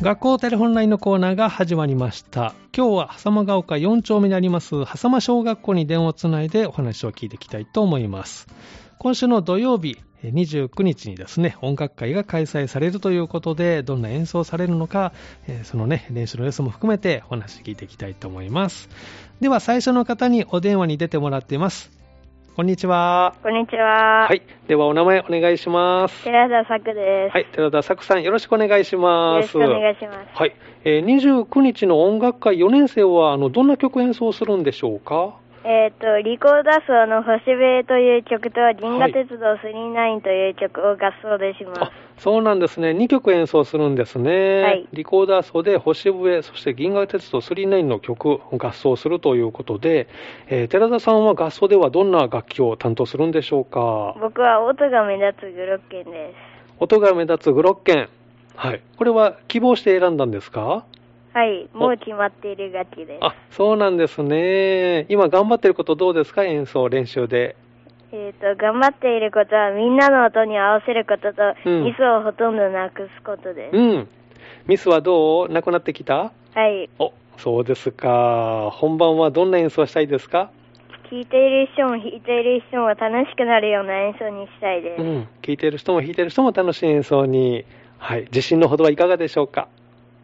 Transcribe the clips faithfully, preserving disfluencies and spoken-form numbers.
学校テレホンラインのコーナーが始まりました。今日は狭間が丘よん丁目にあります狭間小学校に電話をつないでお話を聞いていきたいと思います。今週の土曜日にじゅうくにちにですね、音楽会が開催されるということで、どんな演奏されるのか、そのね、練習のレッスンも含めてお話聞いていきたいと思います。では最初の方にお電話に出てもらっています。こんにちは。 こんにちは。 はい。ではお名前お願いします。 寺田作です。 はい。寺田作さん、よろしくお願いします。 よろしくお願いします。 はい。えー、にじゅうくにちの音楽会よねん生は、あの、どんな曲演奏するんでしょうか？ えっ、ー、と、リコーダー奏の星笛という曲と、銀河鉄道スリーナインという曲を合奏でします。 あ、そうなんですね。にきょく演奏するんですね。はい。リコーダー奏で星笛、そして銀河鉄道スリーナインの曲を合奏するということで、えー、寺田さんは合奏ではどんな楽器を担当するんでしょうか？ 僕は音が目立つグロッケンです。 音が目立つグロッケン。はい。これは希望して選んだんですか？ はい、もう決まっている楽器です。 あ、そうなんですね。今頑張っていることどうですか？演奏、練習で。 えっ、ー、と、頑張っていることはみんなの音に合わせることと、うん、ミスをほとんどなくすことです。 うん。ミスはどう？なくなってきた？ はい。 お、そうですか。本番はどんな演奏したいですか？ 聴いている人も弾いている人も楽しくなるような演奏にしたいです。 うん。聴いている人も弾いている人も楽しい演奏に。はい。自信のほどはいかがでしょうか？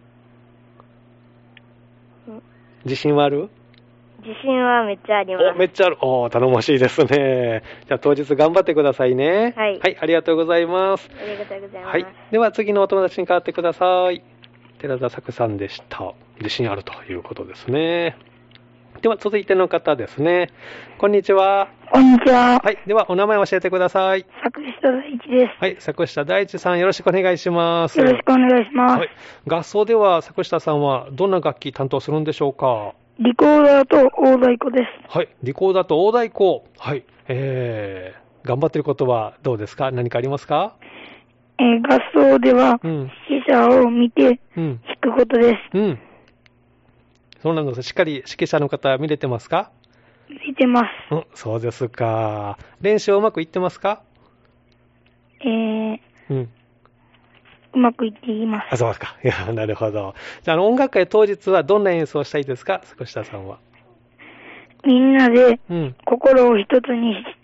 自信はある？ 自信はめっちゃあります。 お、めっちゃある。お、頼もしいですね。じゃあ当日頑張ってくださいね。 はい。 はい、ありがとうございます。 ありがとうございます。 はい。では次のお友達に代わってください。寺田作さんでした。自信あるということですね。では続いての方ですね。こんにちは。 こんにちは。 はい。ではお名前を教えてください。 作下大地です。 はい。作下大地さん、よろしくお願いします。 よろしくお願いします。はい。 合奏では作下さんはどんな楽器担当するんでしょうか？ リコーダーと大太鼓です。 はい。リコーダーと大太鼓。はい。えー、頑張っていることはどうですか？何かありますか？ えー、合奏では、うん、指揮者を見て弾くことです。 うん。うん、そうなんです。しっかり指揮者の方見れてますか？ 見てます。 うん、そうですか。練習うまくいってますか？ えー、うん。うまくいっています。 あ、そうですか。いや、なるほど。じゃあ、音楽会当日はどんな演奏をしたいですか？少下さんは。 みんなで心を一つにして、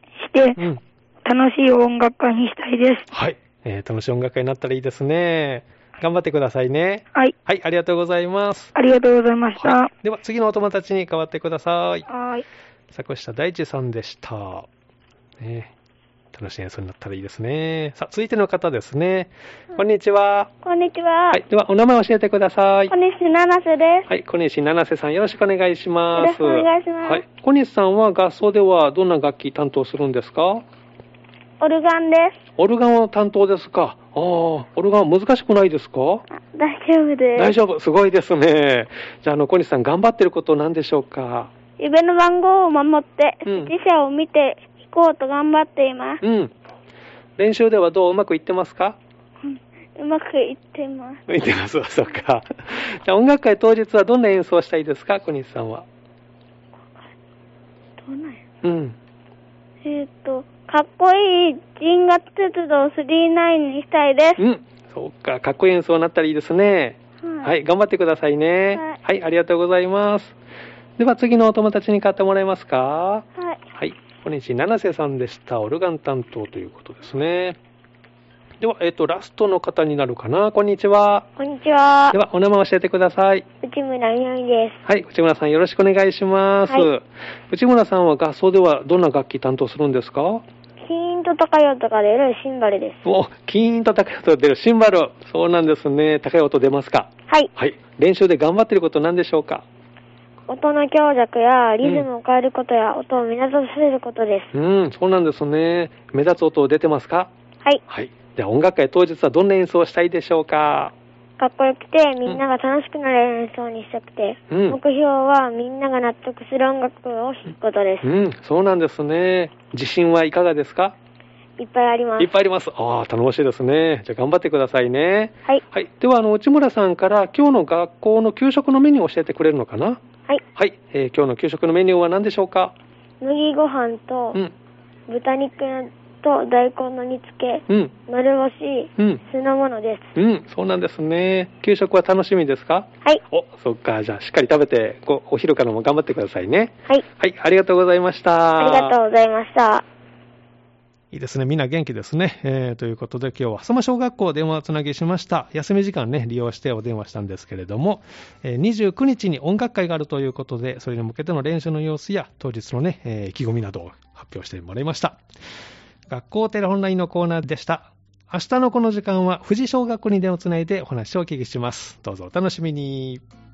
うん、楽しい音楽会にしたいです。 はい、えー。楽しい音楽会になったらいいですね。頑張ってくださいね。 はい。 はい、ありがとうございます。 ありがとうございました。はい、 では、次のお友達に代わってください。 はい。 坂下大地さんでした。ね、楽しい演奏になったらいいですね。さあ、続いての方ですね。こんにちは。 こんにちは。 はい。では、お名前教えてください。 小西七瀬です。 はい。小西七瀬さん、よろしくお願いします。 よろしくお願いします。 はい。小西さんは合奏ではどんな楽器担当するんですか？ オルガンです。 オルガンを担当ですか？ああ、オルガン難しくないですか？ 大丈夫です。 大丈夫。すごいですね。じゃあ、あの、小西さん、頑張ってること何でしょうか？ 指の番号を守って、指揮者を見て弾こうと頑張っています。 うん。練習ではどううまくいってますか？ うん、うまくいってます。 いってます。そうか。じゃあ音楽会当日はどんな演奏をしたいですか？小西さんは。 どうなんや。 うん。 えっ、ー、と、かっこいい銀河鉄道スリーナインにしたいです。 うん。そうか。かっこいい演奏になったらいいですね。はい。はい、頑張ってくださいね。はい。はい、ありがとうございます。では次のお友達に買ってもらえますか？ はい。 はい。小西七瀬さんでした。オルガン担当ということですね。では、えっ、ー、と、ラストの方になるかな。こんにちは。 こんにちは。 では、お名前教えてください。 内村みなみです。 はい、内村さんよろしくお願いします。はい、内村さんは合奏ではどんな楽器担当するんですか？ キーンと高い音が出るシンバルです。 お、キーンと高い音が出るシンバル。そうなんですね。高い音出ますか？ はい。 はい。練習で頑張っていること何でしょうか？ 音の強弱やリズムを変えることや、うん、音を目立たせることです。 うん、そうなんですね。目立つ音出てますか？ はい。 はい。では音楽会当日はどんな演奏をしたいでしょうか？ かっこよくてみんなが楽しくなれる演奏にしたくて、うん、目標はみんなが納得する音楽を弾くことです。 うん、そうなんですね。自信はいかがですか？ いっぱいあります。 いっぱいあります。ああ、頼もしいですね。じゃあ頑張ってくださいね。 はい。 はい。では、あの、内村さんから今日の学校の給食のメニューを教えてくれるのかな？ はい。 はい。えー、今日の給食のメニューは何でしょうか？ 麦ご飯と、うん、豚肉のと大根の煮付け、うん、丸干し、うん、酢の物です。 うん、そうなんですね。給食は楽しみですか？ はい。 お、そっか。じゃあしっかり食べて、ごお昼からも頑張ってくださいね。 はい。 はい、ありがとうございました。 ありがとうございました。 いいですね。みんな元気ですね。えー、ということで今日は狭間小学校電話をつなぎしました。休み時間ね、利用してお電話したんですけれども、えー、にじゅうくにちに音楽会があるということで、それに向けての練習の様子や当日のね、えー、意気込みなどを発表してもらいました。学校テレホンラインのコーナーでした。明日のこの時間は富士小学校に電話をつないでお話をお聞きします。どうぞお楽しみに。